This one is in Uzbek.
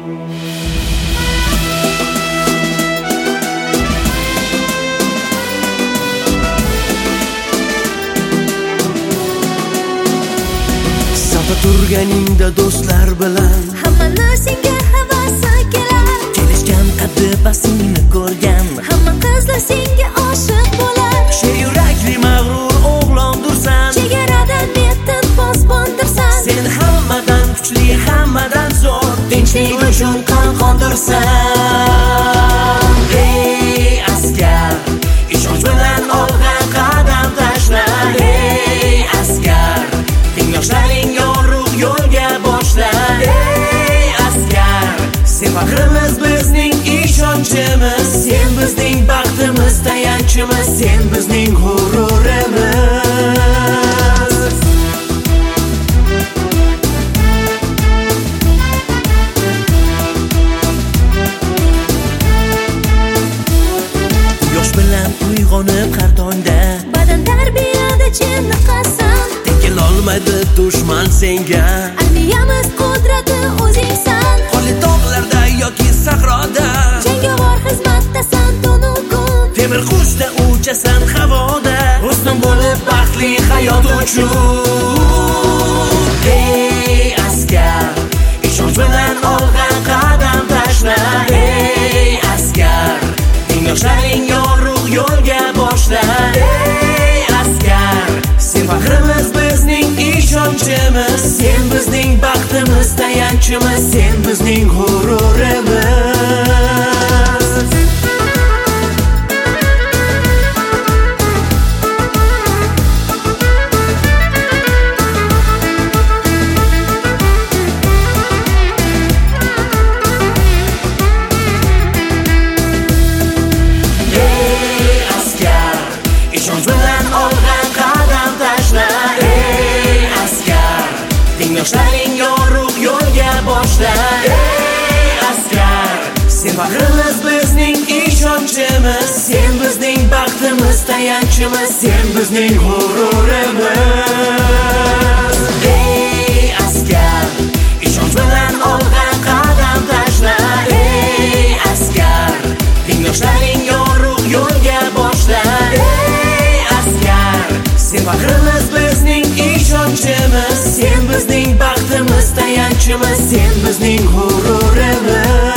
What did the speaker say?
Turganingda do'stlar bilan hamma narsaga havasi kelar. Kelishgan qaddi pasingni ko'rgan Hamma qizlar senga oshiq bo'lar. Sher yurakli mag'rur o'g'londursan, Chegaradan metin posbondirsan. Sen hammadan kuchli, hammadan zo'r, tinchlik uchun qon qondirsan. Ey askar, ishonch bilan olg'a qadam tashla. Ey askar, tengdoshlaring yo'lga boshla. Ey askar, sen faxrimiz, bizning ishonchimiz, sen bizning baxtimiz, tayanchimiz, sen bizning g'ururimiz. Yosh bilan uyg'onib har tongda, Badan tarbiyada chiniqasan. kelolmaydi dushman senga. Armiyamiz qudrati o'zingsan. Qonli tog'larda yoki sahroda, Jangovar xizmatdasan tunu kun. temir qushda uchasan havoda, husn bo'lib baxtli hayot uchun. Ey askar, ishonch bilan olg'a qadam tashla. Ey askar, tengdoshlaring yorug' yo'lga boshla. Ey askar, sen faxrimiz, bizning ishonchimiz, sen bizning baxtimiz, tayanchimiz, sen bizning g'ururimiz. Ey askar, ishonch bilan olg'a qadam tashla. Ey askar, tengdoshlaring yorug' yo'lga boshla. Ey askar, sen faxrimiz, bizning ishonchimiz, sen bizning baxtimiz, tayanchimiz, sen bizning g'ururimiz. Ey askar, ishonch bilan olg'a qadam tashla. Ey askar, tengdoshlaring yorug' yo'lga boshla. Ey askar, sen faxrimiz, bizning ishonchimiz, sen bizning baxtimiz, tayanchimiz, sen bizning g'ururimiz.